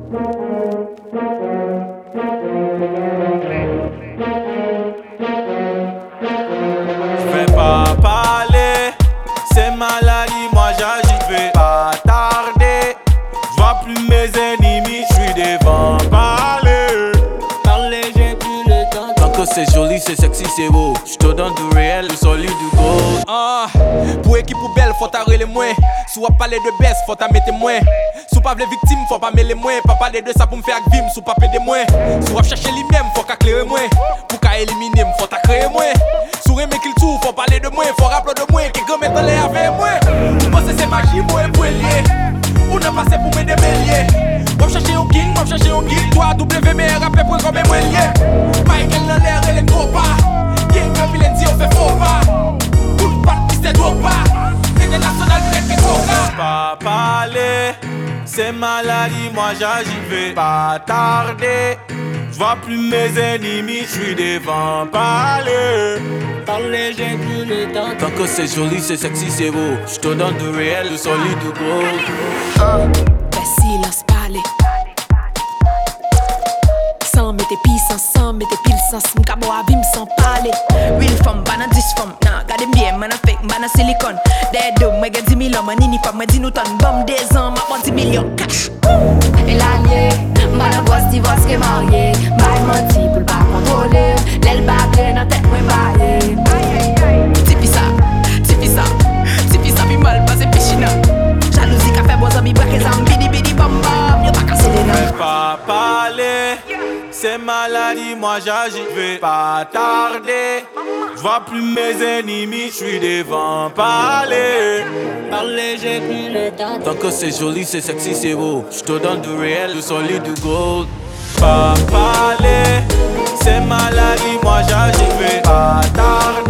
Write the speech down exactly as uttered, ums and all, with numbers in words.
Je vais pas parler, c'est maladie, moi j'agis, je vais pas tarder. Je vois plus mes ennemis, je suis devant parler. Parler, j'ai plus le temps. Tant que c'est joli, c'est sexy, c'est beau. Je te donne du réel, du solide, du gold. Ah, pour équipe ou belle, faut t'arrêter les moins. Si on parler de baisse, faut t'en mettre moins. Si on pas les victimes, faut pas mêler moins. Pas parler de ça pour me faire vim, si on pas péder moins. Si on chercher lui-même, faut qu'à clairer moins. Pour qu'à éliminer, faut t'à créer moins. Si on aimer qu'il tourne, faut parler de moins. Faut rappeler de moins, qui grand mettre les avec moins. Vous pensez c'est magie, moi et pour lier. On a passé pour m'aider bélier. Moi chercher un king, moi chercher un guide. Toi, W M R, rappel pour comme moi lié. Michael dans l'air, elle est gros pas. Gang, un vilain dit, on fait faux pas. Tout le part, c'est trop pas. International, peut-être que trop pas. Pas parler, c'est maladie, moi j'agis, je vais pas tarder. Je vois plus mes ennemis, je suis devant parler. Parler, j'ai plus le temps. Tant que c'est joli, c'est sexy, c'est beau. Je te donne du réel, du solide, du gold. Uh, ben silence parler. Sans mettre puissance, sans mettre pile sens. M'cabo à vim sans parler. Real femme, bana dix femme. Nah, gade bien, man a fake, man a silicone. Dead dog, moi get dix millions, man ini femme, moi dix nous tonnes. Bam des ans, ma bon dix millions cash. Et l'année, man a boss divorce que marié. Mal menti pour le pas contrôler. L'aile bablée dans tête, moi baillé. Tipi ça, tipi ça, tipi ça, mi mal passé pichina. Jalousie qu'a fait beaux amis, braque les amis, bidi bidi bam bam. Y'a pas cassé les Je noms. vais pas parler, c'est maladie, moi j'agis, je vais pas tarder. Je vois plus mes ennemis, je suis devant parler. Parler, j'ai plus le temps. Tant que c'est joli, c'est sexy, c'est beau. Je te donne du réel, du solide, du gold. Pas parler, c'est maladie, moi j'agis, je vais pas tarder.